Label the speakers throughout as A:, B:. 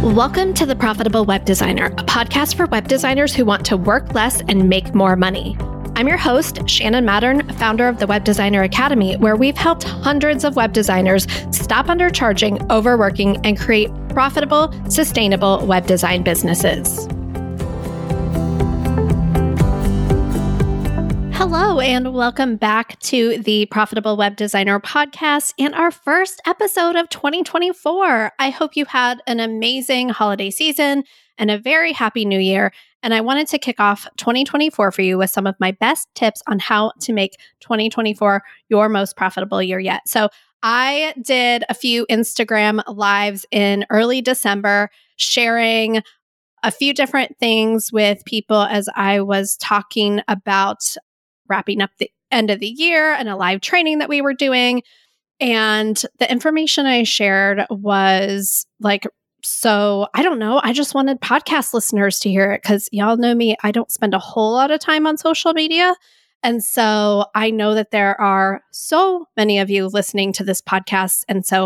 A: Welcome to The Profitable Web Designer, a podcast for web designers who want to work less and make more money. I'm your host, Shannon Mattern, founder of the Web Designer Academy, where we've helped hundreds of web designers stop undercharging, overworking, and create profitable, sustainable web design businesses. Hello, and welcome back to the Profitable Web Designer podcast and our first episode of 2024. I hope you had an amazing holiday season and a very happy new year. And I wanted to kick off 2024 for you with some of my best tips on how to make 2024 your most profitable year yet. So I did a few Instagram lives in early December, sharing a few different things with people as I was talking about wrapping up the end of the year and a live training that we were doing. And the information I shared was like, so I don't know, I just wanted podcast listeners to hear it because y'all know me, I don't spend a whole lot of time on social media. And so I know that there are so many of you listening to this podcast. And so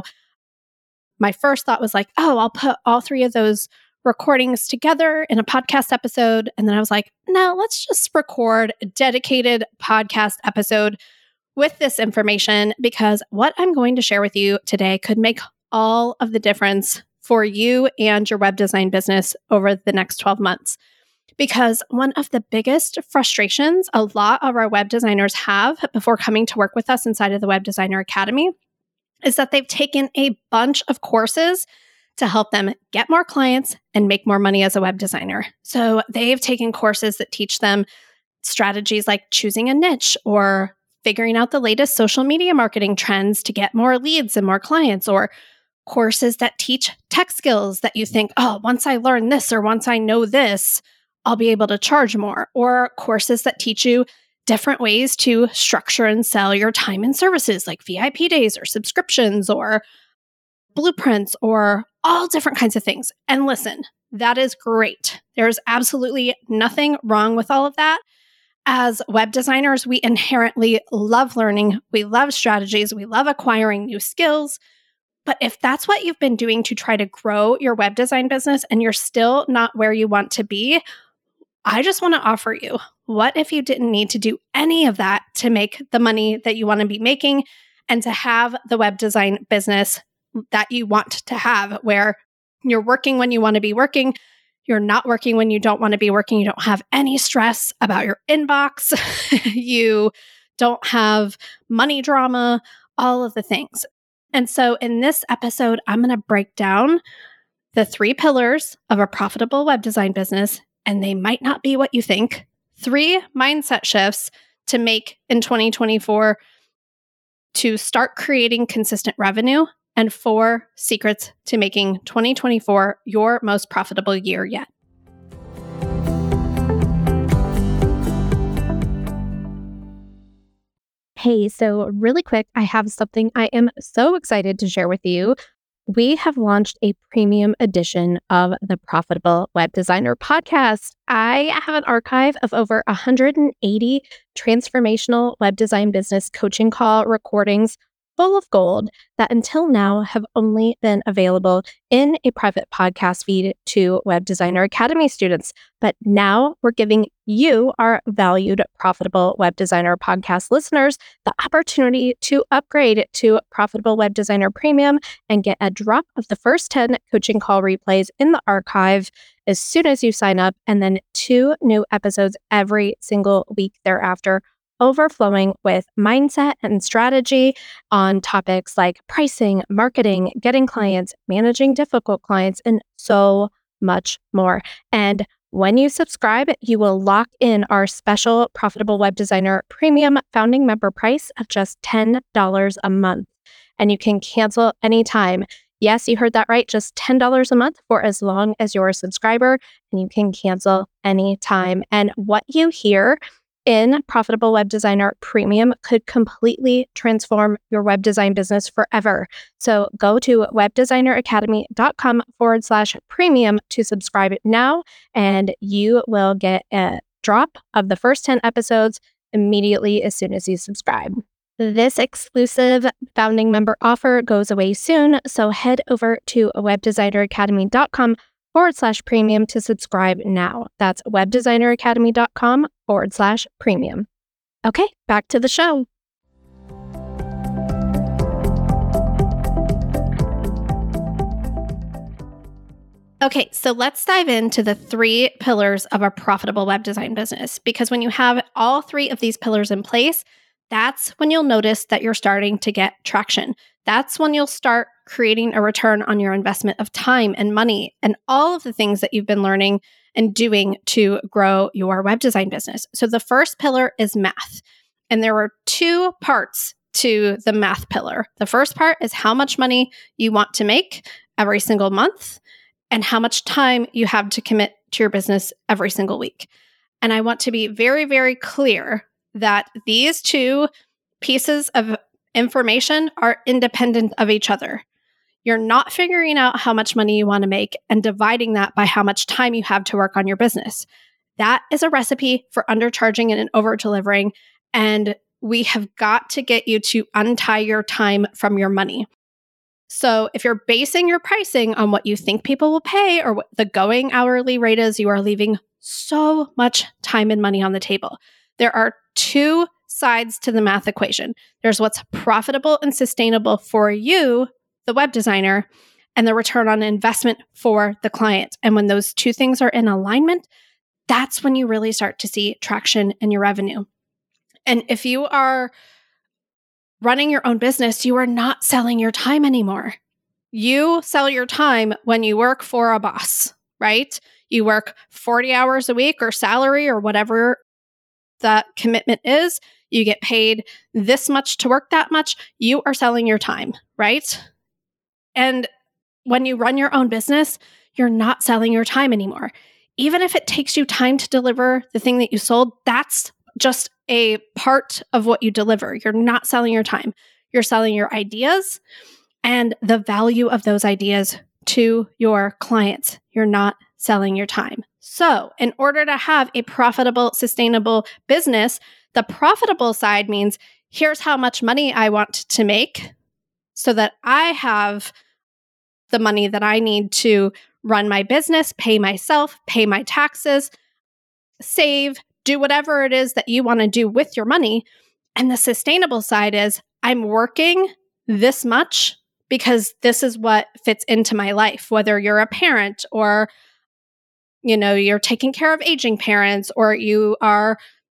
A: my first thought was like, oh, I'll put all three of those recordings together in a podcast episode. And then I was like, no, let's just record a dedicated podcast episode with this information, because what I'm going to share with you today could make all of the difference for you and your web design business over the next 12 months. Because one of the biggest frustrations a lot of our web designers have before coming to work with us inside of the Web Designer Academy is that they've taken a bunch of courses to help them get more clients and make more money as a web designer. So they've taken courses that teach them strategies like choosing a niche or figuring out the latest social media marketing trends to get more leads and more clients, or courses that teach tech skills that you think, oh, once I learn this or once I know this, I'll be able to charge more, or courses that teach you different ways to structure and sell your time and services like VIP days or subscriptions or blueprints or all different kinds of things. And listen, that is great. There's absolutely nothing wrong with all of that. As web designers, we inherently love learning. We love strategies. We love acquiring new skills. But if that's what you've been doing to try to grow your web design business and you're still not where you want to be, I just want to offer you, what if you didn't need to do any of that to make the money that you want to be making and to have the web design business that you want to have, where you're working when you want to be working, you're not working when you don't want to be working, you don't have any stress about your inbox, you don't have money drama, all of the things. And so in this episode, I'm going to break down the 3 pillars of a profitable web design business, and they might not be what you think. 3 mindset shifts to make in 2024 to start creating consistent revenue, and 4 secrets to making 2024 your most profitable year yet.
B: Hey, so really quick, I have something I am so excited to share with you. We have launched a premium edition of the Profitable Web Designer podcast. I have an archive of over 180 transformational web design business coaching call recordings full of gold that until now have only been available in a private podcast feed to Web Designer Academy students. But now we're giving you, our valued Profitable Web Designer podcast listeners, the opportunity to upgrade to Profitable Web Designer Premium and get a drop of the first 10 coaching call replays in the archive as soon as you sign up, and then 2 new episodes every single week thereafter, overflowing with mindset and strategy on topics like pricing, marketing, getting clients, managing difficult clients, and so much more. And when you subscribe, you will lock in our special Profitable Web Designer Premium founding member price of just $10 a month. And you can cancel anytime. Yes, you heard that right. Just $10 a month for as long as you're a subscriber, and you can cancel anytime. And what you hear in Profitable Web Designer Premium could completely transform your web design business forever. So go to webdesigneracademy.com/premium to subscribe now, and you will get a drop of the first 10 episodes immediately as soon as you subscribe. This exclusive founding member offer goes away soon, so head over to webdesigneracademy.com webdesigneracademy.com/premium to subscribe now. That's webdesigneracademy.com/premium. Okay, back to the show.
A: Okay, so let's dive into the 3 pillars of a profitable web design business, because when you have all 3 of these pillars in place, that's when you'll notice that you're starting to get traction. That's when you'll start creating a return on your investment of time and money and all of the things that you've been learning and doing to grow your web design business. So the first pillar is math. And there are 2 parts to the math pillar. The first part is how much money you want to make every single month, and how much time you have to commit to your business every single week. And I want to be very, very clear that these 2 pieces of information are independent of each other. You're not figuring out how much money you want to make and dividing that by how much time you have to work on your business. That is a recipe for undercharging and over-delivering, and we have got to get you to untie your time from your money. So if you're basing your pricing on what you think people will pay or what the going hourly rate is, you are leaving so much time and money on the table. There are 2 sides to the math equation. There's what's profitable and sustainable for you, the web designer, and the return on investment for the client. And when those 2 things are in alignment, that's when you really start to see traction in your revenue. And if you are running your own business, you are not selling your time anymore. You sell your time when you work for a boss, right? You work 40 hours a week or salary or whatever that commitment is. You get paid this much to work that much. You are selling your time, right? And when you run your own business, you're not selling your time anymore. Even if it takes you time to deliver the thing that you sold, that's just a part of what you deliver. You're not selling your time. You're selling your ideas and the value of those ideas to your clients. You're not selling your time. So, in order to have a profitable, sustainable business, the profitable side means here's how much money I want to make so that I have the money that I need to run my business, pay myself, pay my taxes, save, do whatever it is that you want to do with your money. And the sustainable side is I'm working this much because this is what fits into my life, whether you're a parent or you're taking care of aging parents, or you are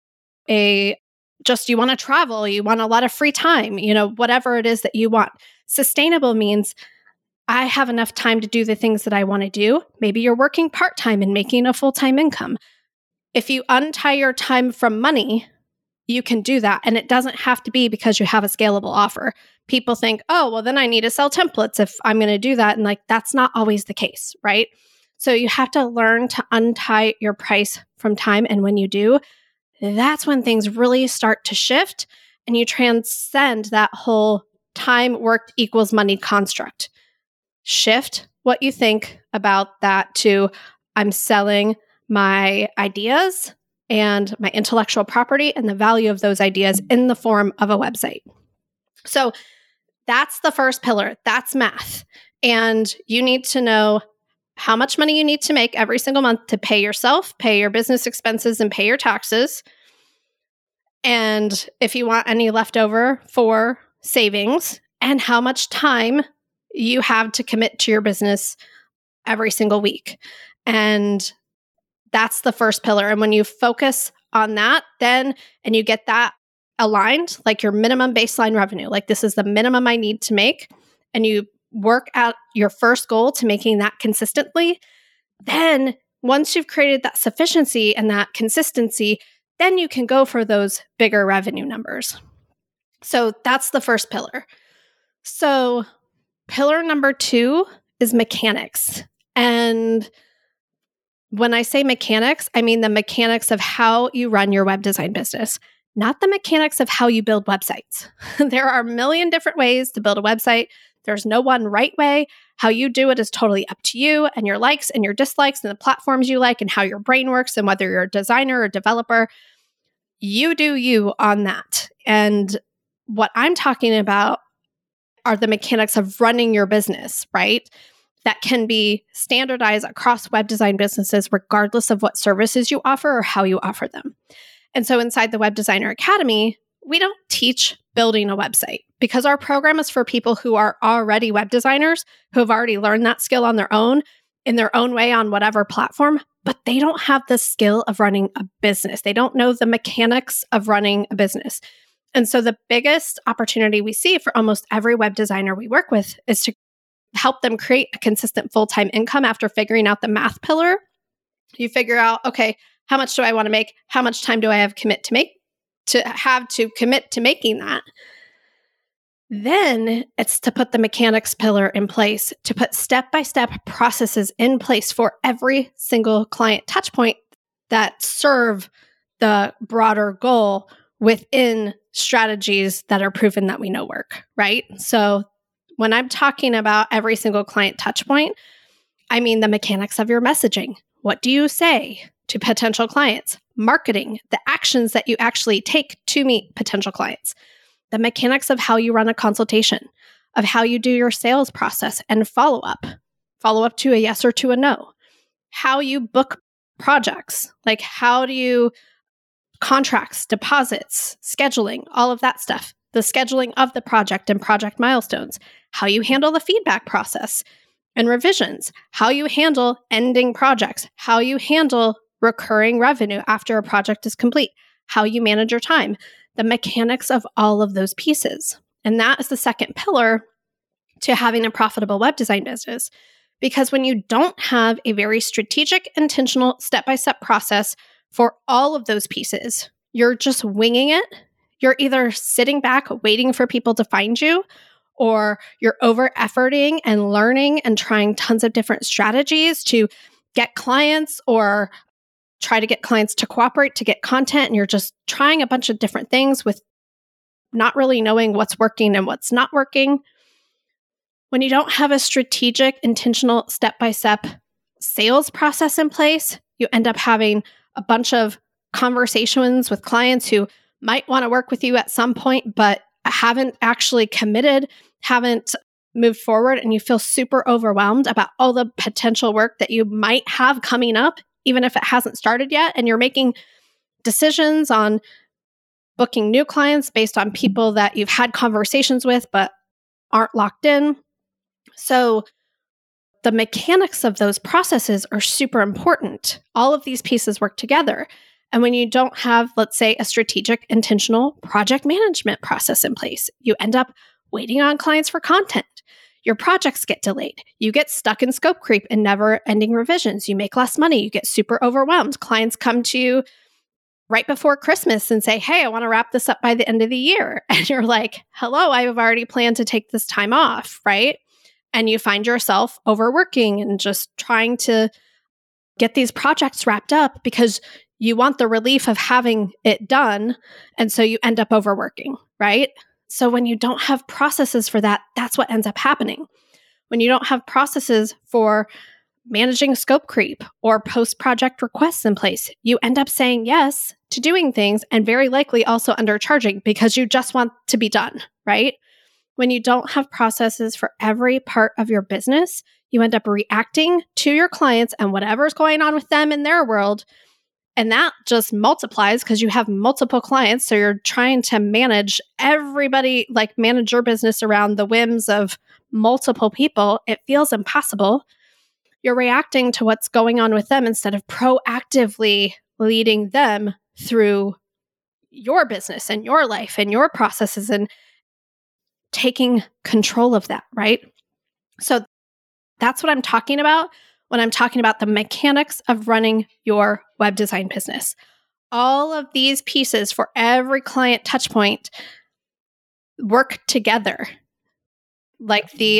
A: you want to travel, you want a lot of free time, whatever it is that you want. Sustainable means I have enough time to do the things that I want to do. Maybe you're working part-time and making a full-time income. If you untie your time from money, you can do that. And it doesn't have to be because you have a scalable offer. People think, oh, well, then I need to sell templates if I'm going to do that. And that's not always the case, right? So you have to learn to untie your price from time. And when you do, that's when things really start to shift and you transcend that whole time worked equals money construct. Shift what you think about that to I'm selling my ideas and my intellectual property and the value of those ideas in the form of a website. So that's the first pillar. That's math. And you need to know how much money you need to make every single month to pay yourself, pay your business expenses, and pay your taxes. And if you want any leftover for savings, and how much time you have to commit to your business every single week. And that's the first pillar. And when you focus on that, and you get that aligned, like your minimum baseline revenue, like this is the minimum I need to make, and you work out your first goal to making that consistently, then once you've created that sufficiency and that consistency, then you can go for those bigger revenue numbers. So that's the first pillar. So pillar number 2 is mechanics. And when I say mechanics, I mean the mechanics of how you run your web design business, not the mechanics of how you build websites. There are a million different ways to build a website. There's no one right way. How you do it is totally up to you and your likes and your dislikes and the platforms you like and how your brain works and whether you're a designer or developer. You do you on that. And what I'm talking about are the mechanics of running your business, right? that can be standardized across web design businesses, regardless of what services you offer or how you offer them. And so inside the Web Designer Academy, we don't teach building a website because our program is for people who are already web designers, who have already learned that skill on their own, in their own way on whatever platform, but they don't have the skill of running a business. They don't know the mechanics of running a business. And so the biggest opportunity we see for almost every web designer we work with is to help them create a consistent full-time income after figuring out the math pillar. You figure out, okay, how much do I want to make? How much time do I have commit to making that? Then it's to put the mechanics pillar in place, to put step-by-step processes in place for every single client touchpoint that serve the broader goal within strategies that are proven that we know work, right? So when I'm talking about every single client touchpoint, I mean the mechanics of your messaging. What do you say to potential clients? Marketing, the actions that you actually take to meet potential clients. The mechanics of how you run a consultation, of how you do your sales process and follow up to a yes or to a no. How you book projects, like how do you contracts, deposits, scheduling, all of that stuff. The scheduling of the project and project milestones, how you handle the feedback process and revisions, how you handle ending projects, how you handle recurring revenue after a project is complete, how you manage your time, the mechanics of all of those pieces. And that is the second pillar to having a profitable web design business. Because when you don't have a very strategic, intentional, step-by-step process for all of those pieces, you're just winging it. You're either sitting back waiting for people to find you, or you're over-efforting and learning and trying tons of different strategies to get clients or try to get clients to cooperate to get content. And you're just trying a bunch of different things with not really knowing what's working and what's not working. When you don't have a strategic, intentional, step-by-step sales process in place, you end up having a bunch of conversations with clients who might want to work with you at some point, but haven't actually committed, haven't moved forward, and you feel super overwhelmed about all the potential work that you might have coming up, even if it hasn't started yet. And you're making decisions on booking new clients based on people that you've had conversations with, but aren't locked in. So the mechanics of those processes are super important. All of these pieces work together. And when you don't have, let's say, a strategic, intentional project management process in place, you end up waiting on clients for content. Your projects get delayed. You get stuck in scope creep and never-ending revisions. You make less money. You get super overwhelmed. Clients come to you right before Christmas and say, hey, I want to wrap this up by the end of the year. And you're like, hello, I have already planned to take this time off, right? And you find yourself overworking and just trying to get these projects wrapped up because you want the relief of having it done. And so you end up overworking, right? So when you don't have processes for that, that's what ends up happening. When you don't have processes for managing scope creep or post-project requests in place, you end up saying yes to doing things and very likely also undercharging because you just want to be done, right? When you don't have processes for every part of your business, you end up reacting to your clients and whatever's going on with them in their world. And that just multiplies because you have multiple clients. So you're trying to manage everybody, like manage your business around the whims of multiple people. It feels impossible. You're reacting to what's going on with them instead of proactively leading them through your business and your life and your processes and taking control of that, right? So that's what I'm talking about when I'm talking about the mechanics of running your web design business. All of these pieces for every client touchpoint work together. Like the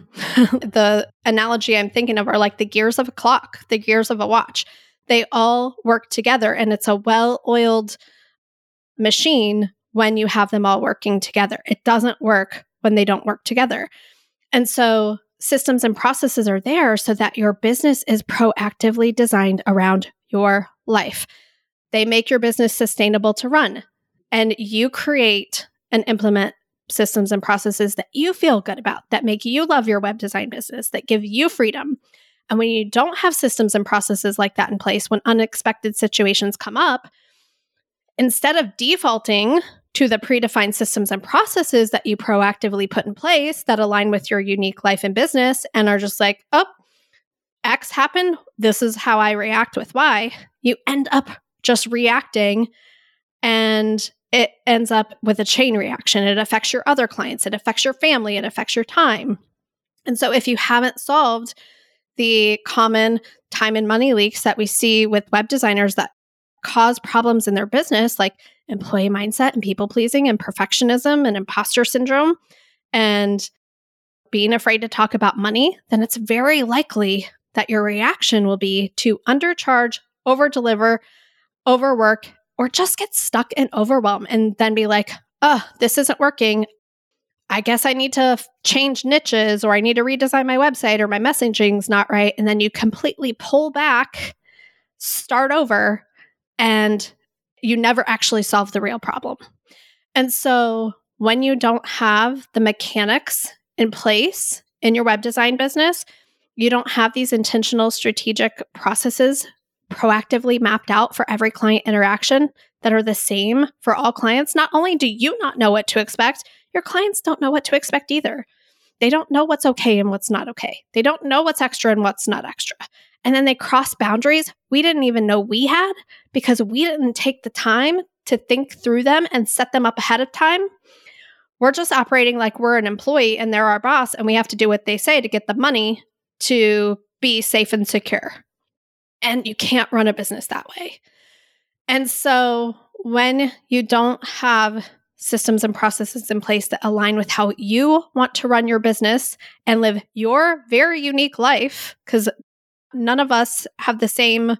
A: the analogy I'm thinking of are like the gears of a clock, the gears of a watch. They all work together, and it's a well-oiled machine when you have them all working together. It doesn't work when they don't work together. And so systems and processes are there so that your business is proactively designed around your life. They make your business sustainable to run, and you create and implement systems and processes that you feel good about, that make you love your web design business, that give you freedom. And when you don't have systems and processes like that in place, when unexpected situations come up, instead of defaulting to the predefined systems and processes that you proactively put in place that align with your unique life and business and are just like, oh, X happened, this is how I react with Y, you end up just reacting, and it ends up with a chain reaction. It affects your other clients, it affects your family, it affects your time. And so if you haven't solved the common time and money leaks that we see with web designers that cause problems in their business, like employee mindset and people pleasing and perfectionism and imposter syndrome and being afraid to talk about money, then it's very likely that your reaction will be to undercharge, over-deliver, overwork, or just get stuck in overwhelm and then be like, oh, this isn't working. I guess I need to change niches, or I need to redesign my website, or my messaging's not right. And then you completely pull back, start over, and you never actually solve the real problem. And so when you don't have the mechanics in place in your web design business, you don't have these intentional strategic processes proactively mapped out for every client interaction that are the same for all clients. Not only do you not know what to expect, your clients don't know what to expect either. They don't know what's okay and what's not okay. They don't know what's extra and what's not extra. And then they cross boundaries we didn't even know we had because we didn't take the time to think through them and set them up ahead of time. We're just operating like we're an employee and they're our boss and we have to do what they say to get the money to be safe and secure. And you can't run a business that way. And so when you don't have systems and processes in place that align with how you want to run your business and live your very unique life, because none of us have the same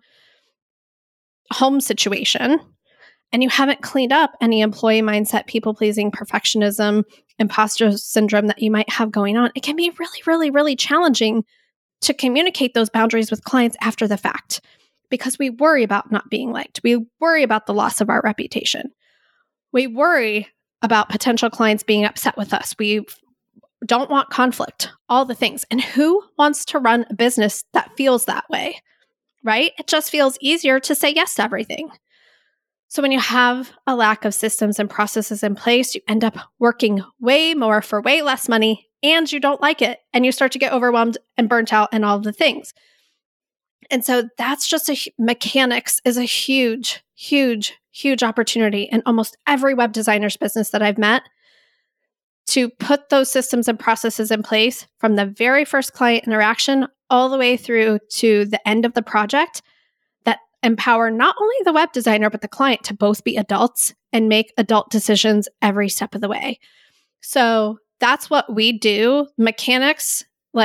A: home situation, and you haven't cleaned up any employee mindset, people-pleasing, perfectionism, imposter syndrome that you might have going on, it can be really, really, really challenging to communicate those boundaries with clients after the fact because we worry about not being liked. We worry about the loss of our reputation. We worry about potential clients being upset with us. We don't want conflict, all the things. And who wants to run a business that feels that way, right? It just feels easier to say yes to everything. So when you have a lack of systems and processes in place, you end up working way more for way less money and you don't like it. And you start to get overwhelmed and burnt out and all of the things. And so that's just mechanics is a huge, huge, huge opportunity in almost every web designer's business that I've met to put those systems and processes in place from the very first client interaction all the way through to the end of the project that empower not only the web designer, but the client to both be adults and make adult decisions every step of the way. So that's what we do. Mechanics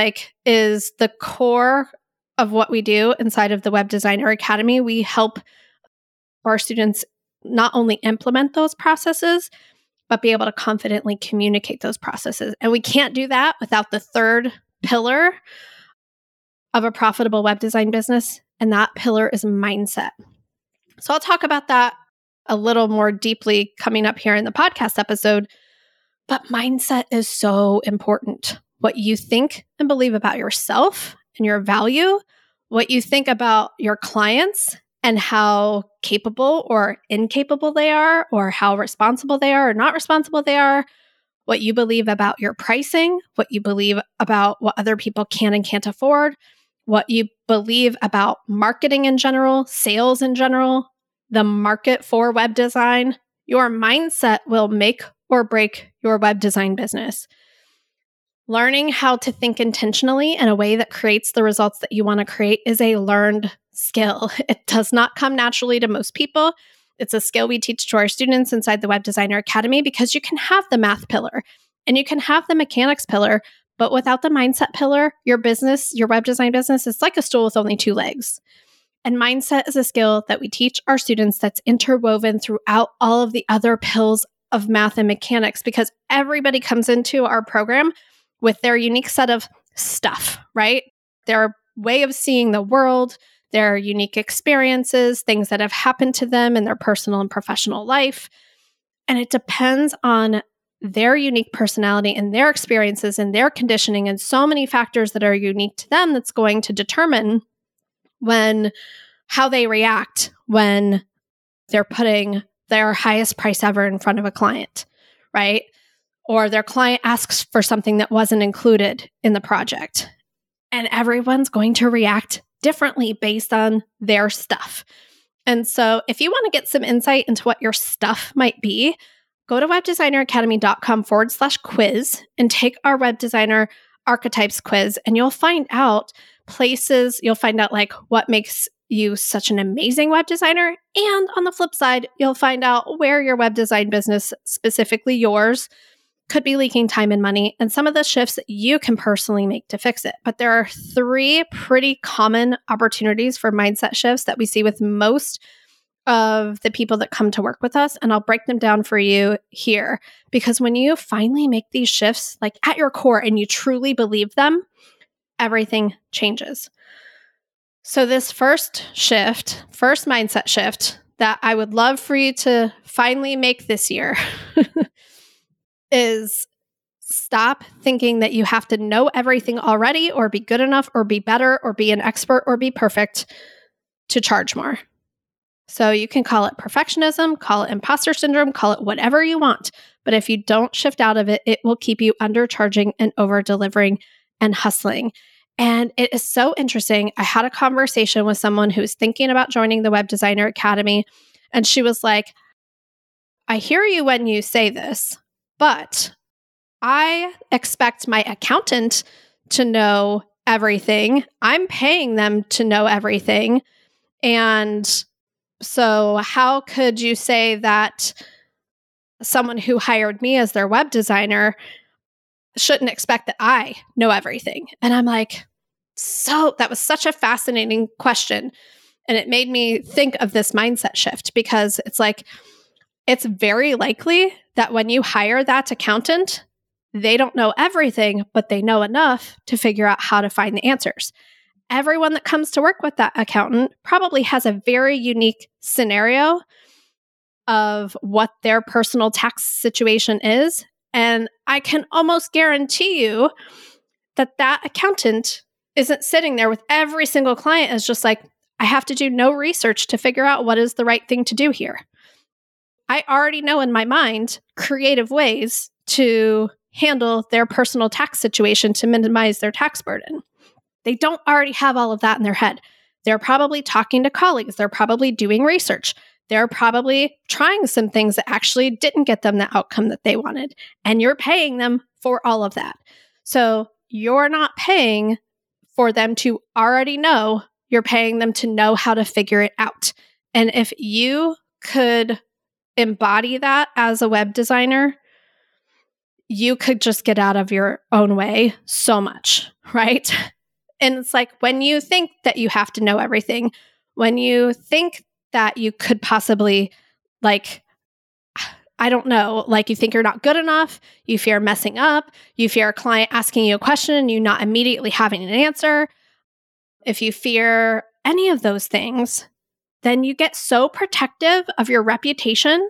A: is the core of what we do inside of the Web Designer Academy. We help our students not only implement those processes, but be able to confidently communicate those processes. And we can't do that without the third pillar of a profitable web design business, and that pillar is mindset. So I'll talk about that a little more deeply coming up here in the podcast episode, but mindset is so important. What you think and believe about yourself and your value, what you think about your clients and how capable or incapable they are, or how responsible they are or not responsible they are, what you believe about your pricing, what you believe about what other people can and can't afford, what you believe about marketing in general, sales in general, the market for web design. Your mindset will make or break your web design business. Learning how to think intentionally in a way that creates the results that you want to create is a learned skill. It does not come naturally to most people. It's a skill we teach to our students inside the Web Designer Academy because you can have the math pillar and you can have the mechanics pillar, but without the mindset pillar, your business, your web design business, is like a stool with only two legs. And mindset is a skill that we teach our students that's interwoven throughout all of the other pills of math and mechanics because everybody comes into our program with their unique set of stuff, right? Their way of seeing the world, their unique experiences, things that have happened to them in their personal and professional life. And it depends on their unique personality and their experiences and their conditioning and so many factors that are unique to them that's going to determine how they react when they're putting their highest price ever in front of a client, right? Or their client asks for something that wasn't included in the project. And everyone's going to react differently based on their stuff. And so if you want to get some insight into what your stuff might be, go to webdesigneracademy.com/quiz and take our web designer archetypes quiz. And you'll find out like what makes you such an amazing web designer. And on the flip side, you'll find out where your web design business, specifically yours, could be leaking time and money, and some of the shifts that you can personally make to fix it. But there are 3 pretty common opportunities for mindset shifts that we see with most of the people that come to work with us. And I'll break them down for you here, because when you finally make these shifts, like at your core, and you truly believe them, everything changes. So this first mindset shift that I would love for you to finally make this year is stop thinking that you have to know everything already, or be good enough, or be better, or be an expert, or be perfect to charge more. So you can call it perfectionism, call it imposter syndrome, call it whatever you want. But if you don't shift out of it, it will keep you undercharging and over-delivering and hustling. And it is so interesting. I had a conversation with someone who's thinking about joining the Web Designer Academy, and she was like, I hear you when you say this, but I expect my accountant to know everything. I'm paying them to know everything. And so how could you say that someone who hired me as their web designer shouldn't expect that I know everything? And I'm like, so that was such a fascinating question. And it made me think of this mindset shift, because it's like, it's very likely that when you hire that accountant, they don't know everything, but they know enough to figure out how to find the answers. Everyone that comes to work with that accountant probably has a very unique scenario of what their personal tax situation is. And I can almost guarantee you that that accountant isn't sitting there with every single client as just like, I have to do no research to figure out what is the right thing to do here. I already know in my mind creative ways to handle their personal tax situation to minimize their tax burden. They don't already have all of that in their head. They're probably talking to colleagues. They're probably doing research. They're probably trying some things that actually didn't get them the outcome that they wanted. And you're paying them for all of that. So you're not paying for them to already know. You're paying them to know how to figure it out. And if you could embody that as a web designer, you could just get out of your own way so much, right? And it's like, when you think that you have to know everything, when you think that you could possibly, like, I don't know, like you think you're not good enough, you fear messing up, you fear a client asking you a question and you not immediately having an answer. If you fear any of those things, then you get so protective of your reputation,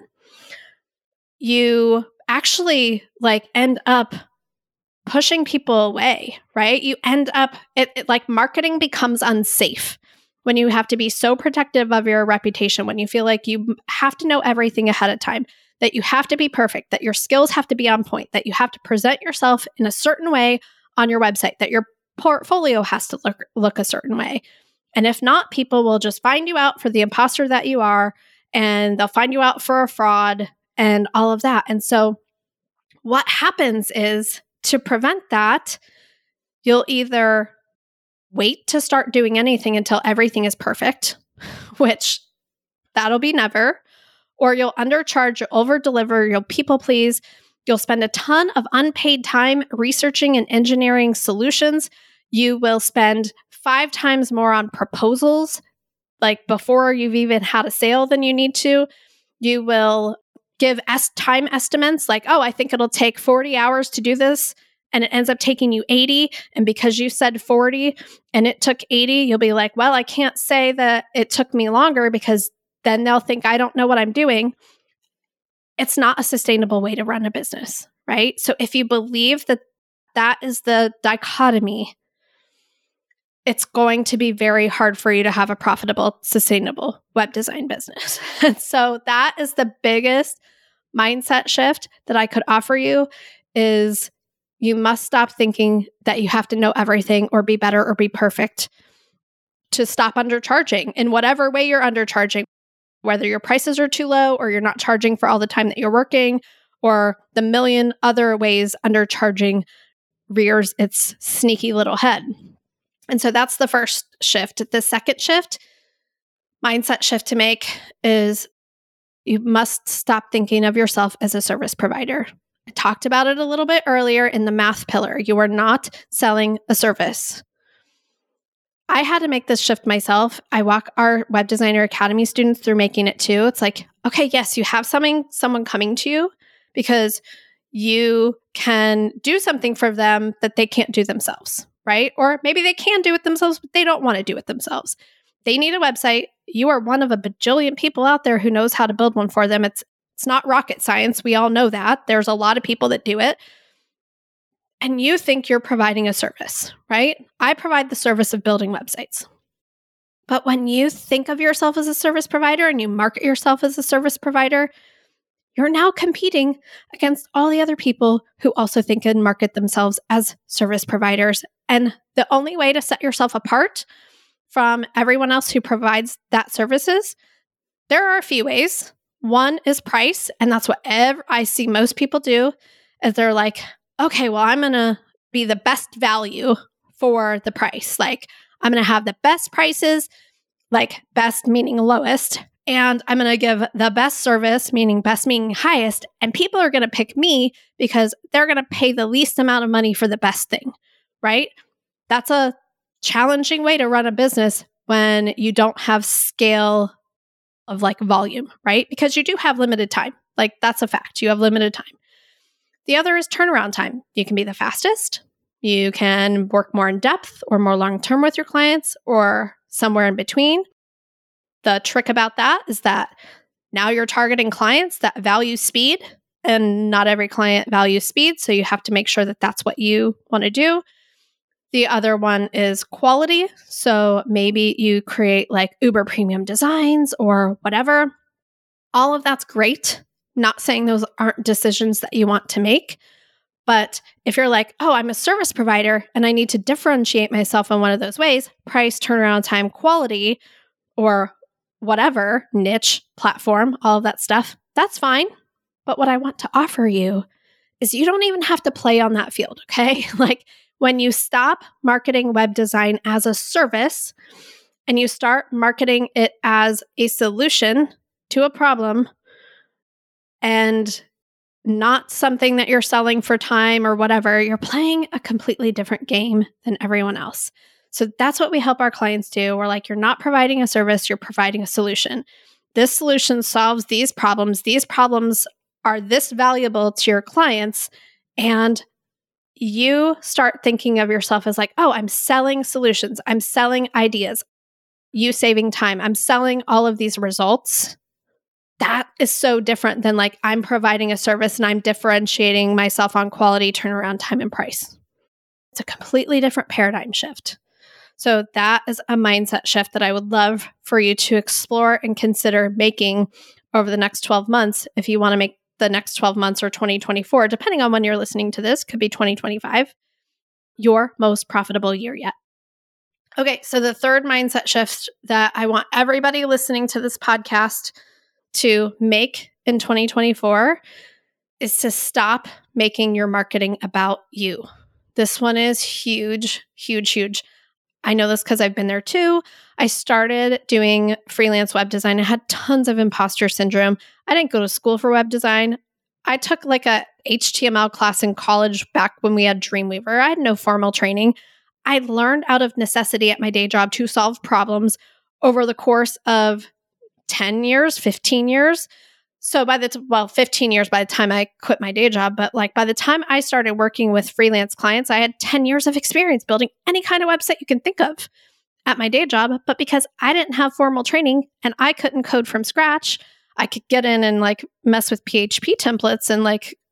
A: you actually like end up pushing people away, right? You end up, like marketing becomes unsafe when you have to be so protective of your reputation, when you feel like you have to know everything ahead of time, that you have to be perfect, that your skills have to be on point, that you have to present yourself in a certain way on your website, that your portfolio has to look a certain way. And if not, people will just find you out for the imposter that you are, and they'll find you out for a fraud and all of that. And so what happens is, to prevent that, you'll either wait to start doing anything until everything is perfect, which that'll be never, or you'll undercharge, you'll over-deliver, you'll people please, you'll spend a ton of unpaid time researching and engineering solutions. You will spend 5 times more on proposals, like before you've even had a sale, than you need to. You will give time estimates like, oh, I think it'll take 40 hours to do this, and it ends up taking you 80. And because you said 40 and it took 80, you'll be like, well, I can't say that it took me longer, because then they'll think I don't know what I'm doing. It's not a sustainable way to run a business, right? So if you believe that that is the dichotomy, it's going to be very hard for you to have a profitable, sustainable web design business. And so that is the biggest mindset shift that I could offer you is you must stop thinking that you have to know everything or be better or be perfect to stop undercharging in whatever way you're undercharging, whether your prices are too low or you're not charging for all the time that you're working or the million other ways undercharging rears its sneaky little head. And so that's the first shift. The second shift, mindset shift to make is you must stop thinking of yourself as a service provider. I talked about it a little bit earlier in the math pillar. You are not selling a service. I had to make this shift myself. I walk our Web Designer Academy students through making it too. It's like, okay, yes, you have someone coming to you because you can do something for them that they can't do themselves, right? Or maybe they can do it themselves, but they don't want to do it themselves. They need a website. You are one of a bajillion people out there who knows how to build one for them. It's not rocket science. We all know that. There's a lot of people that do it. And you think you're providing a service, right? I provide the service of building websites. But when you think of yourself as a service provider and you market yourself as a service provider, you're now competing against all the other people who also think and market themselves as service providers. And the only way to set yourself apart from everyone else who provides that services, there are a few ways. One is price, and that's what I see most people do, is they're like, okay, well, I'm going to be the best value for the price. Like, I'm going to have the best prices, like best meaning lowest, and I'm going to give the best service, meaning best meaning highest, and people are going to pick me because they're going to pay the least amount of money for the best thing, right? That's a challenging way to run a business when you don't have scale of like volume, right? Because you do have limited time. Like, that's a fact. You have limited time. The other is turnaround time. You can be the fastest. You can work more in depth or more long-term with your clients or somewhere in between. The trick about that is that now you're targeting clients that value speed, and not every client values speed. So you have to make sure that that's what you want to do. The other one is quality. So maybe you create like uber premium designs or whatever. All of that's great. Not saying those aren't decisions that you want to make. But if you're like, oh, I'm a service provider and I need to differentiate myself in one of those ways, price, turnaround time, quality, or whatever, niche, platform, all of that stuff, that's fine. But what I want to offer you is you don't even have to play on that field, okay? Like, when you stop marketing web design as a service and you start marketing it as a solution to a problem and not something that you're selling for time or whatever, you're playing a completely different game than everyone else. So that's what we help our clients do. We're like, you're not providing a service, you're providing a solution. This solution solves these problems. These problems are this valuable to your clients. And you start thinking of yourself as like, oh, I'm selling solutions. I'm selling ideas. You saving time. I'm selling all of these results. That is so different than like, I'm providing a service and I'm differentiating myself on quality, turnaround time, and price. It's a completely different paradigm shift. So that is a mindset shift that I would love for you to explore and consider making over the next 12 months. If you want to make the next 12 months or 2024, depending on when you're listening to this, could be 2025, your most profitable year yet. Okay, so the third mindset shift that I want everybody listening to this podcast to make in 2024 is to stop making your marketing about you. This one is huge, huge, huge. I know this because I've been there too. I started doing freelance web design. I had tons of imposter syndrome. I didn't go to school for web design. I took like a HTML class in college back when we had Dreamweaver. I had no formal training. I learned out of necessity at my day job to solve problems over the course of 10 years, 15 years. So 15 years by the time I quit my day job, but like by the time I started working with freelance clients, I had 10 years of experience building any kind of website you can think of at my day job. But because I didn't have formal training and I couldn't code from scratch, I could get in and like mess with PHP templates and like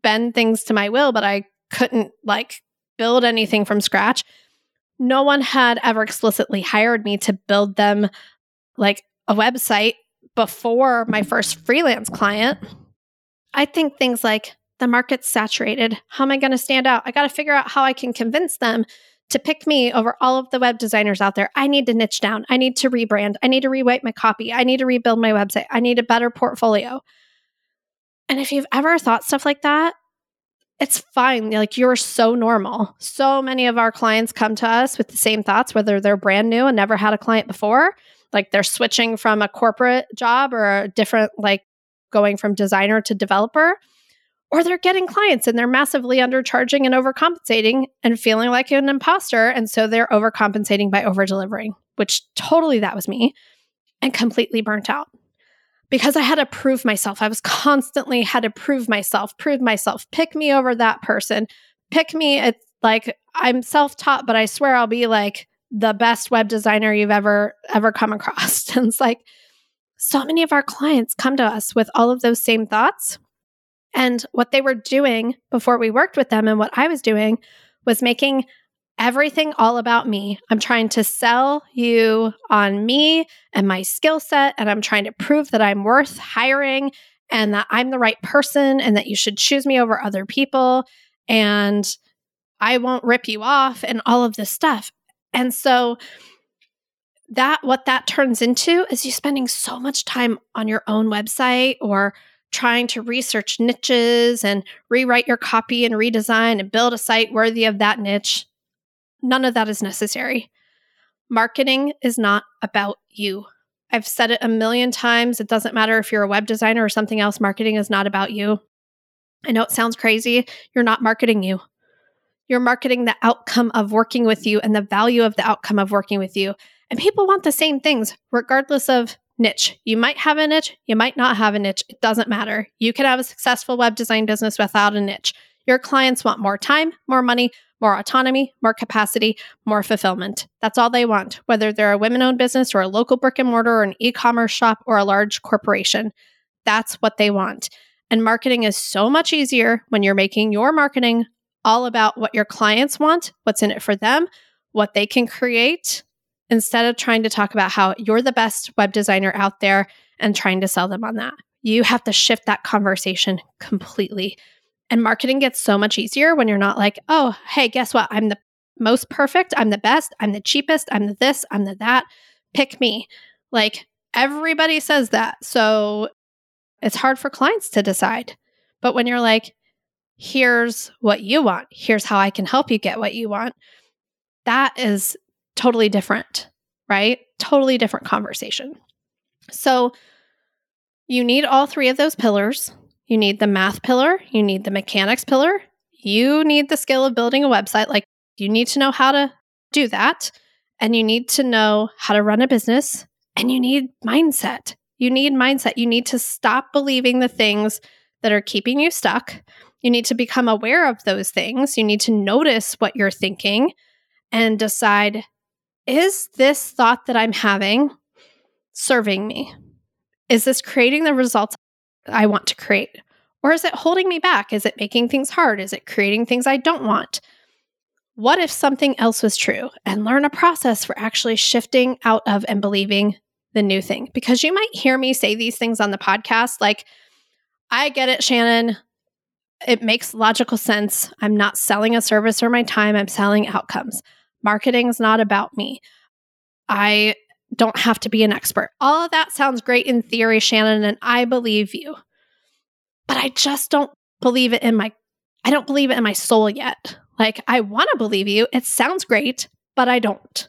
A: bend things to my will, but I couldn't like build anything from scratch. No one had ever explicitly hired me to build them like a website before my first freelance client. I think things like the market's saturated. How am I going to stand out? I got to figure out how I can convince them to pick me over all of the web designers out there. I need to niche down. I need to rebrand. I need to rewrite my copy. I need to rebuild my website. I need a better portfolio. And if you've ever thought stuff like that, it's fine. Like, you're so normal. So many of our clients come to us with the same thoughts, whether they're brand new and never had a client before, like they're switching from a corporate job or a different, like going from designer to developer, or they're getting clients and they're massively undercharging and overcompensating and feeling like an imposter. And so they're overcompensating by over-delivering, which totally that was me, and completely burnt out. Because I had to prove myself. I was constantly had to prove myself, pick me over that person, pick me. It's like, I'm self-taught, but I swear I'll be like the best web designer you've ever come across. And it's like, so many of our clients come to us with all of those same thoughts. And what they were doing before we worked with them and what I was doing was making everything all about me. I'm trying to sell you on me and my skill set, and I'm trying to prove that I'm worth hiring and that I'm the right person and that you should choose me over other people and I won't rip you off and all of this stuff. And so what that turns into is you spending so much time on your own website or trying to research niches and rewrite your copy and redesign and build a site worthy of that niche. None of that is necessary. Marketing is not about you. I've said it a million times. It doesn't matter if you're a web designer or something else. Marketing is not about you. I know it sounds crazy. You're not marketing you. You're marketing the outcome of working with you and the value of the outcome of working with you. And people want the same things, regardless of niche. You might have a niche. You might not have a niche. It doesn't matter. You can have a successful web design business without a niche. Your clients want more time, more money, more autonomy, more capacity, more fulfillment. That's all they want, whether they're a women-owned business or a local brick and mortar or an e-commerce shop or a large corporation. That's what they want. And marketing is so much easier when you're making your marketing all about what your clients want, what's in it for them, what they can create, instead of trying to talk about how you're the best web designer out there and trying to sell them on that. You have to shift that conversation completely. And marketing gets so much easier when you're not like, oh, hey, guess what? I'm the most perfect. I'm the best. I'm the cheapest. I'm the this. I'm the that. Pick me. Like, everybody says that. So it's hard for clients to decide. But when you're like, here's what you want, here's how I can help you get what you want, that is totally different, right? Totally different conversation. So you need all three of those pillars. You need the math pillar. You need the mechanics pillar. You need the skill of building a website. Like, you need to know how to do that. And you need to know how to run a business. And you need mindset. You need mindset. You need to stop believing the things that are keeping you stuck. You need to become aware of those things. You need to notice what you're thinking and decide, is this thought that I'm having serving me? Is this creating the results I want to create? Or is it holding me back? Is it making things hard? Is it creating things I don't want? What if something else was true? And learn a process for actually shifting out of and believing the new thing. Because you might hear me say these things on the podcast, like, I get it, Shannon. It makes logical sense. I'm not selling a service or my time. I'm selling outcomes. Marketing is not about me. I don't have to be an expert. All of that sounds great in theory, Shannon, and I believe you. But I just don't believe it in my soul yet. Like, I want to believe you. It sounds great, but I don't.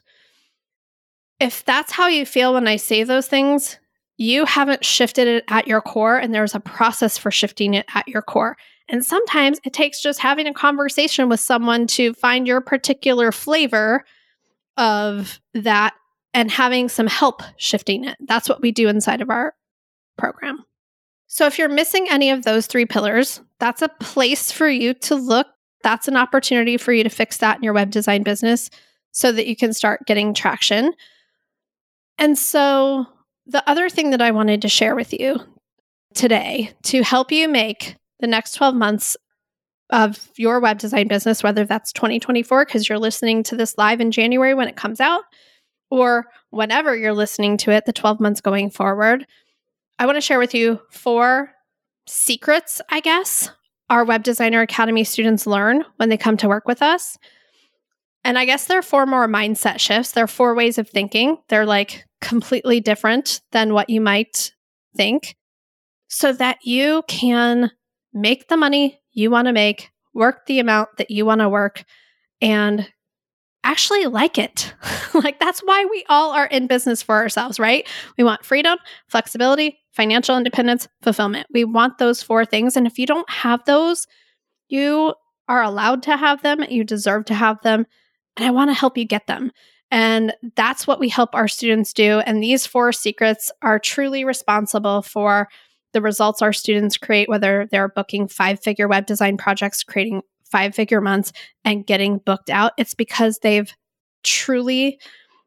A: If that's how you feel when I say those things, you haven't shifted it at your core, and there's a process for shifting it at your core. And sometimes it takes just having a conversation with someone to find your particular flavor of that and having some help shifting it. That's what we do inside of our program. So if you're missing any of those three pillars, that's a place for you to look. That's an opportunity for you to fix that in your web design business so that you can start getting traction. And so the other thing that I wanted to share with you today to help you make the next 12 months of your web design business, whether that's 2024, because you're listening to this live in January when it comes out, or whenever you're listening to it, the 12 months going forward, I want to share with you 4 secrets, I guess, our Web Designer Academy students learn when they come to work with us. And I guess there are 4 more mindset shifts. There are 4 ways of thinking. They're like completely different than what you might think, so that you can make the money you want to make, work the amount that you want to work, and actually like it. Like, that's why we all are in business for ourselves, right? We want freedom, flexibility, financial independence, fulfillment. We want those 4 things. And if you don't have those, you are allowed to have them. You deserve to have them. And I want to help you get them. And that's what we help our students do. And these 4 secrets are truly responsible for the results our students create, whether they're booking 5-figure web design projects, creating 5-figure months, and getting booked out. It's because they've truly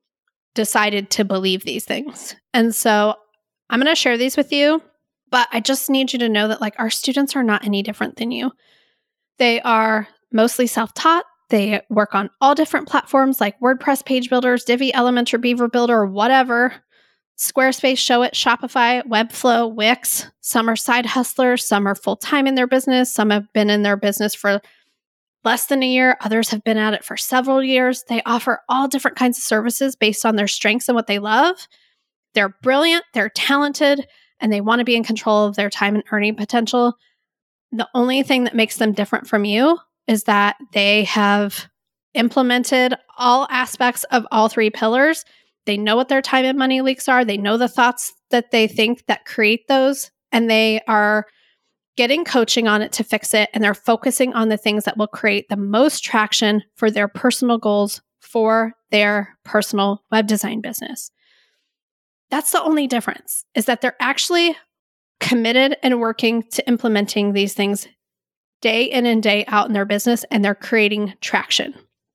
A: decided to believe these things. And so I'm going to share these with you, but I just need you to know that, like, our students are not any different than you. They are mostly self-taught. They work on all different platforms like WordPress page builders, Divi, Elementor, Beaver Builder, whatever. Squarespace, Showit, Shopify, Webflow, Wix. Some are side hustlers. Some are full-time in their business. Some have been in their business for less than a year. Others have been at it for several years. They offer all different kinds of services based on their strengths and what they love. They're brilliant, they're talented, and they want to be in control of their time and earning potential. The only thing that makes them different from you is that they have implemented all aspects of all 3 pillars. They know what their time and money leaks are. They know the thoughts that they think that create those, and they are getting coaching on it to fix it. And they're focusing on the things that will create the most traction for their personal goals for their personal web design business. That's the only difference, is that they're actually committed and working to implementing these things day in and day out in their business, and they're creating traction.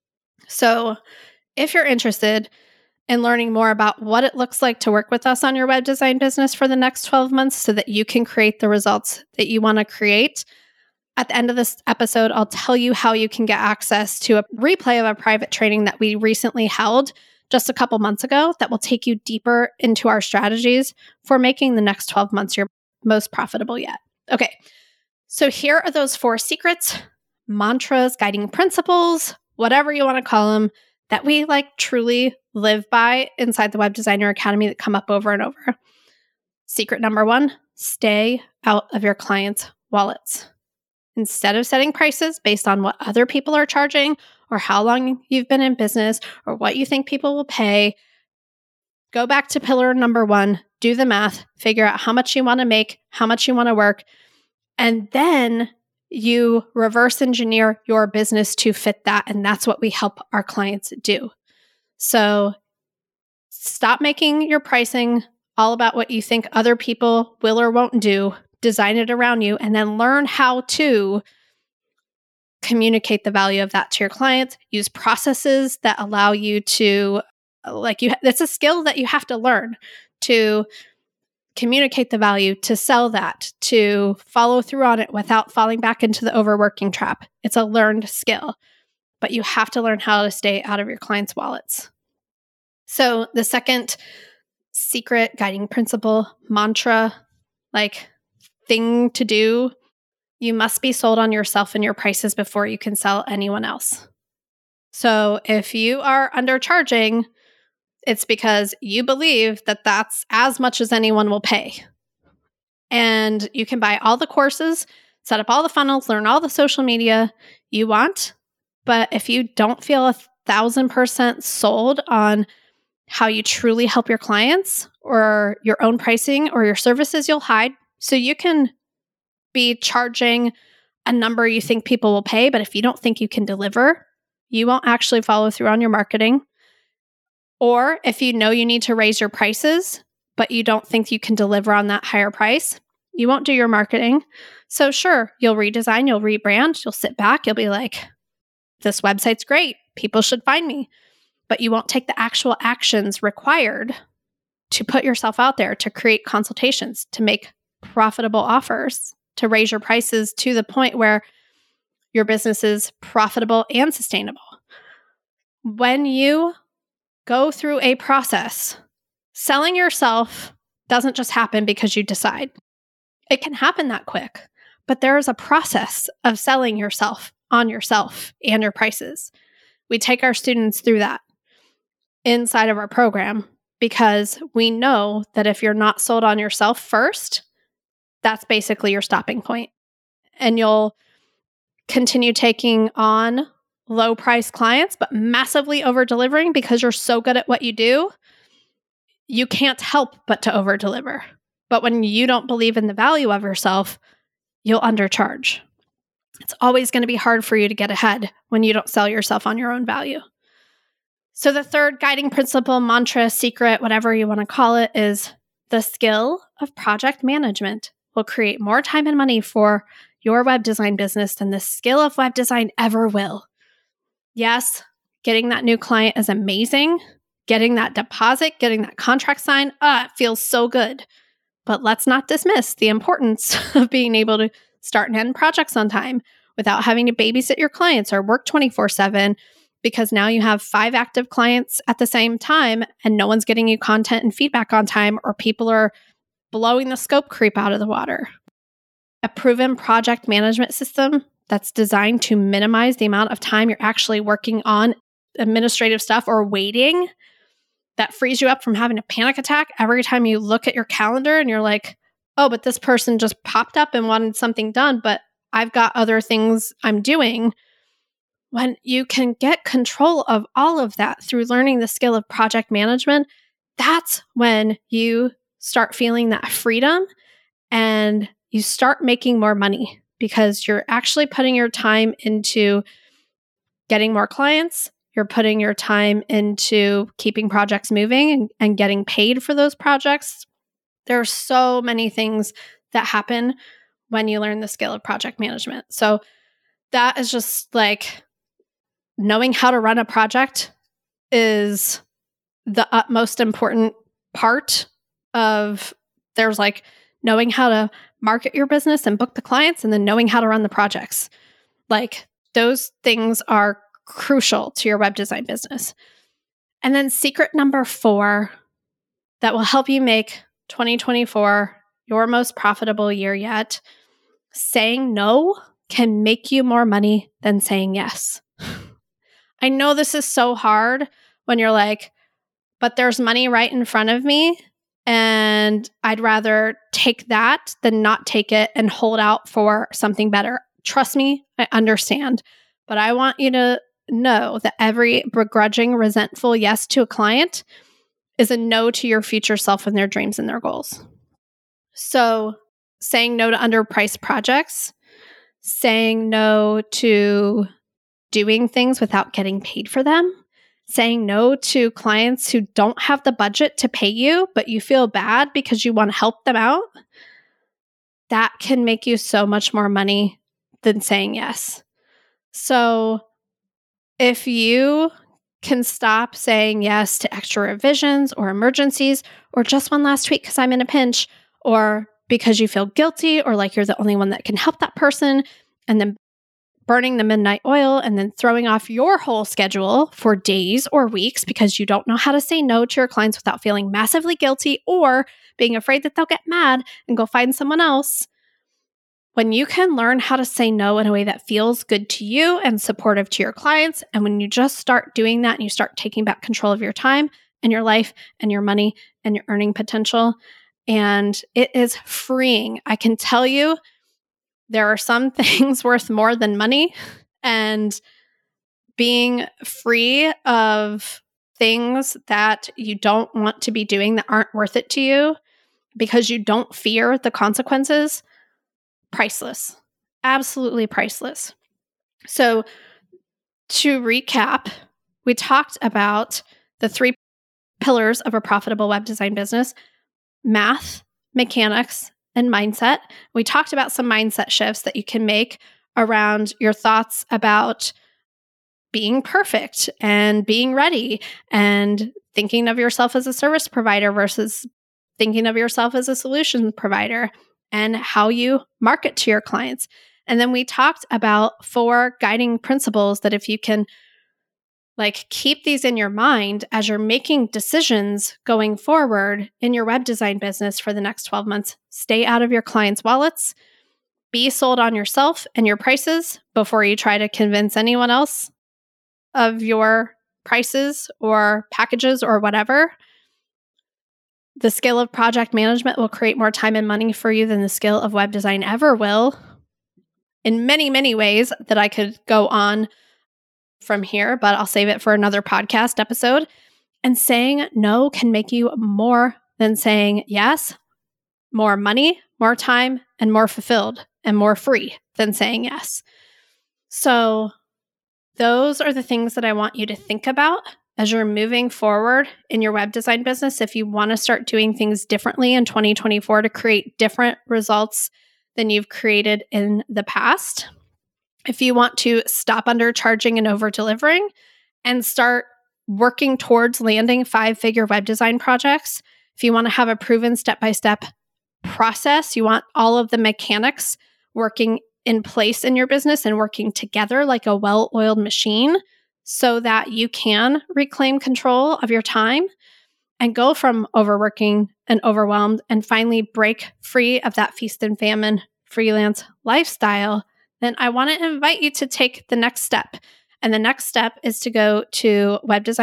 A: So if you're interested in learning more about what it looks like to work with us on your web design business for the next 12 months so that you can create the results that you want to create, at the end of this episode, I'll tell you how you can get access to a replay of a private training that we recently held just a couple months ago that will take you deeper into our strategies for making the next 12 months your most profitable yet. Okay, so here are those 4 secrets, mantras, guiding principles, whatever you want to call them, that we like truly live by inside the Web Designer Academy that come up over and over. Secret number 1, stay out of your clients' wallets. Instead of setting prices based on what other people are charging or how long you've been in business or what you think people will pay, go back to pillar number 1, do the math, figure out how much you want to make, how much you want to work, and then you reverse engineer your business to fit that. And that's what we help our clients do. So stop making your pricing all about what you think other people will or won't do. Design it around you, and then learn how to communicate the value of that to your clients. Use processes that allow you to, that's a skill that you have to learn to communicate the value, to sell that, to follow through on it without falling back into the overworking trap. It's a learned skill, but you have to learn how to stay out of your clients' wallets. So the second secret, guiding principle, mantra, thing to do, you must be sold on yourself and your prices before you can sell anyone else. So if you are undercharging, it's because you believe that that's as much as anyone will pay. And you can buy all the courses, set up all the funnels, learn all the social media you want. But if you don't feel 1,000% sold on how you truly help your clients or your own pricing or your services, you'll hide. So you can be charging a number you think people will pay, but if you don't think you can deliver, you won't actually follow through on your marketing. Or if you know you need to raise your prices, but you don't think you can deliver on that higher price, you won't do your marketing. So sure, you'll redesign, you'll rebrand, you'll sit back, you'll be like, this website's great, people should find me. But you won't take the actual actions required to put yourself out there, to create consultations, to make profitable offers, to raise your prices to the point where your business is profitable and sustainable. When you go through a process, selling yourself doesn't just happen because you decide. It can happen that quick, but there is a process of selling yourself on yourself and your prices. We take our students through that inside of our program because we know that if you're not sold on yourself first, that's basically your stopping point. And you'll continue taking on low price clients, but massively over delivering because you're so good at what you do. You can't help but to over deliver. But when you don't believe in the value of yourself, you'll undercharge. It's always going to be hard for you to get ahead when you don't sell yourself on your own value. So the third guiding principle, mantra, secret, whatever you want to call it, is the skill of project management will create more time and money for your web design business than the skill of web design ever will. Yes, getting that new client is amazing. Getting that deposit, getting that contract signed, it feels so good. But let's not dismiss the importance of being able to start and end projects on time without having to babysit your clients or work 24/7, because now you have 5 active clients at the same time and no one's getting you content and feedback on time, or people are blowing the scope creep out of the water. A proven project management system that's designed to minimize the amount of time you're actually working on administrative stuff or waiting, that frees you up from having a panic attack every time you look at your calendar and you're like, oh, but this person just popped up and wanted something done, but I've got other things I'm doing. When you can get control of all of that through learning the skill of project management, that's when you start feeling that freedom and you start making more money because you're actually putting your time into getting more clients. You're putting your time into keeping projects moving and getting paid for those projects. There are so many things that happen when you learn the skill of project management. So that is just like knowing how to run a project is the utmost important part of, there's like knowing how to market your business and book the clients and then knowing how to run the projects. Like those things are crucial to your web design business. And then secret number 4 that will help you make 2024 your most profitable year yet: saying no can make you more money than saying yes. I know this is so hard when you're like, but there's money right in front of me and I'd rather take that than not take it and hold out for something better. Trust me, I understand. But I want you to know that every begrudging, resentful yes to a client is a no to your future self and their dreams and their goals. So saying no to underpriced projects, saying no to doing things without getting paid for them, saying no to clients who don't have the budget to pay you, but you feel bad because you want to help them out, that can make you so much more money than saying yes. So if you can stop saying yes to extra revisions or emergencies or just one last tweak because I'm in a pinch, or because you feel guilty or like you're the only one that can help that person, and then burning the midnight oil and then throwing off your whole schedule for days or weeks because you don't know how to say no to your clients without feeling massively guilty or being afraid that they'll get mad and go find someone else. When you can learn how to say no in a way that feels good to you and supportive to your clients, and when you just start doing that and you start taking back control of your time and your life and your money and your earning potential, and it is freeing. I can tell you there are some things worth more than money, and being free of things that you don't want to be doing that aren't worth it to you because you don't fear the consequences, priceless. Absolutely priceless. So to recap, we talked about the 3 pillars of a profitable web design business: math, mechanics, and mindset. We talked about some mindset shifts that you can make around your thoughts about being perfect and being ready and thinking of yourself as a service provider versus thinking of yourself as a solution provider, and how you market to your clients. And then we talked about 4 guiding principles that if you can keep these in your mind as you're making decisions going forward in your web design business for the next 12 months, stay out of your clients' wallets, be sold on yourself and your prices before you try to convince anyone else of your prices or packages or whatever. The skill of project management will create more time and money for you than the skill of web design ever will. In many, many ways that I could go on from here, but I'll save it for another podcast episode. And saying no can make you more than saying yes, more money, more time, and more fulfilled and more free than saying yes. So those are the things that I want you to think about as you're moving forward in your web design business. If you want to start doing things differently in 2024 to create different results than you've created in the past. If you want to stop undercharging and over-delivering and start working towards landing 5-figure web design projects, if you want to have a proven step-by-step process, you want all of the mechanics working in place in your business and working together like a well-oiled machine so that you can reclaim control of your time and go from overworking and overwhelmed and finally break free of that feast and famine freelance lifestyle, then I want to invite you to take the next step. And the next step is to go to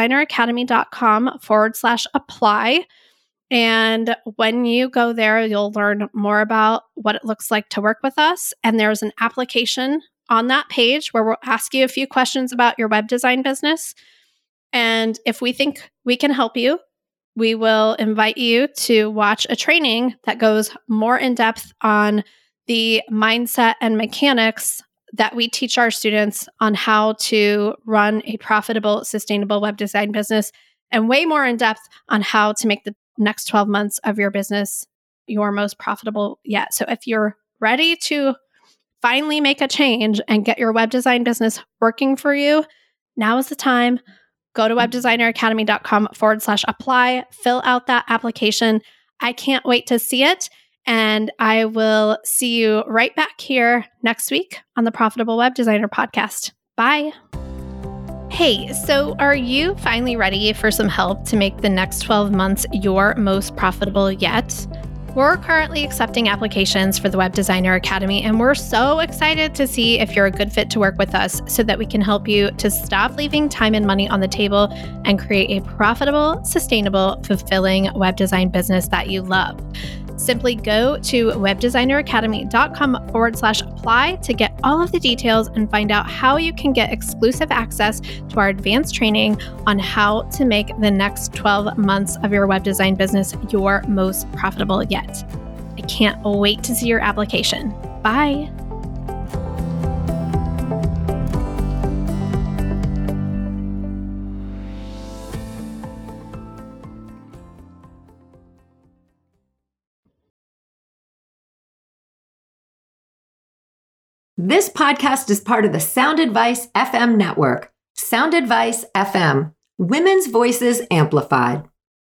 A: webdesigneracademy.com/apply. And when you go there, you'll learn more about what it looks like to work with us. And there's an application on that page where we'll ask you a few questions about your web design business. And if we think we can help you, we will invite you to watch a training that goes more in depth on the mindset and mechanics that we teach our students on how to run a profitable, sustainable web design business, and way more in depth on how to make the next 12 months of your business your most profitable yet. So if you're ready to finally make a change and get your web design business working for you, now is the time. Go to webdesigneracademy.com/apply, fill out that application. I can't wait to see it. And I will see you right back here next week on the Profitable Web Designer podcast. Bye. Hey, so are you finally ready for some help to make the next 12 months your most profitable yet? We're currently accepting applications for the Web Designer Academy, and we're so excited to see if you're a good fit to work with us so that we can help you to stop leaving time and money on the table and create a profitable, sustainable, fulfilling web design business that you love. Simply go to webdesigneracademy.com/apply to get all of the details and find out how you can get exclusive access to our advanced training on how to make the next 12 months of your web design business your most profitable yet. I can't wait to see your application. Bye.
C: This podcast is part of the Sound Advice FM network. Sound Advice FM, women's voices amplified.